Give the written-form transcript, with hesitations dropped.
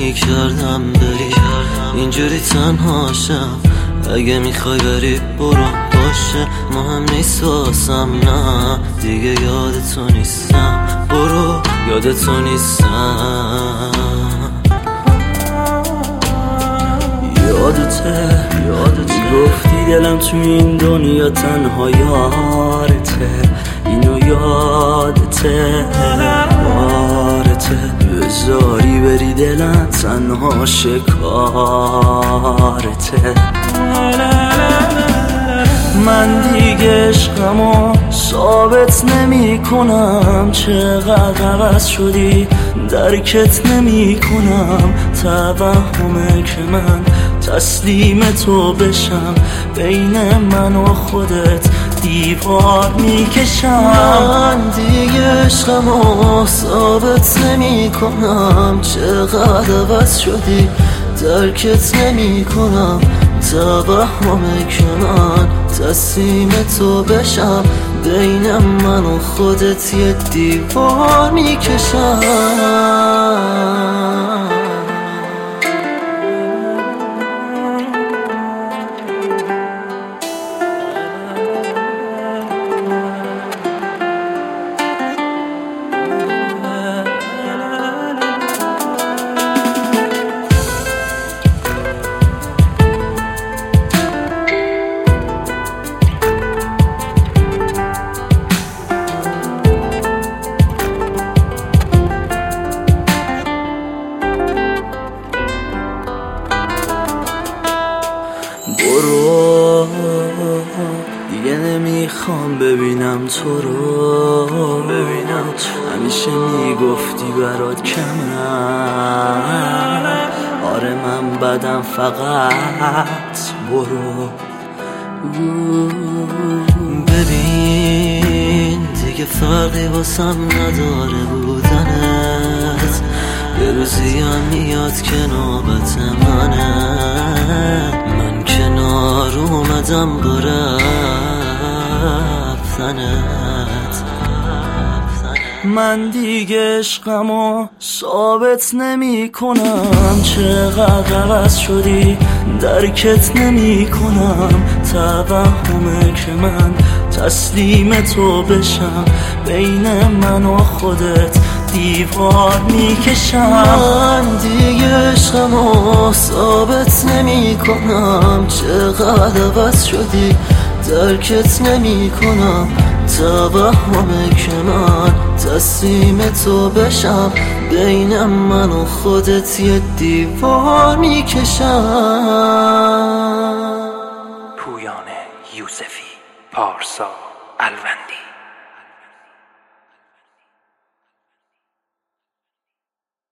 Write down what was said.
میکردم بری، اینجوری تنهاشم. اگه میخوای بری برو، باشه مهم نیست واسم. نه دیگه یادتو نیستم، برو یادتو نیستم. یادته گفتی دلم تو این دنیا تنها یارته، اینو یادته بذاری بری دلم تنها شکارته. من دیگه عشقمو ثابت نمی کنم، چقدر عوض شدی درکت نمی کنم. توهمه که من تسلیم تو بشم، بین من و خودت دیوار میکشم. من دیگه عشقمو ثابت نمی کنم، چقدر عوض شدی درکت نمی کنم. توهمه که من تسلیم تو بشم، بین من و خودت یه دیوار میکشم. برو دیگه نمیخوام ببینم تو رو، همیشه میگفتی برات کمه. آره من بدم فقط برو. ببین دیگه فرقی واسم نداره بودنت، یه روزی هم میاد که نوبت منه. من کنار اومدم با رفتنت. من دیگه عشقمو ثابت نمی کنم، چقدر عوض شدی درکت نمی کنم. توهمه که من تسلیم تو بشم، بین من و خودت دیوار میکشم. من دیگه عشقمو ثابت نمی کنم، چقدر عوض شدی درکت نمی کنم. توهمه که من تسلیم تو بشم، بین من و خودت یه دیوار میکشم. پویان یوسفی، پارسا الوندی.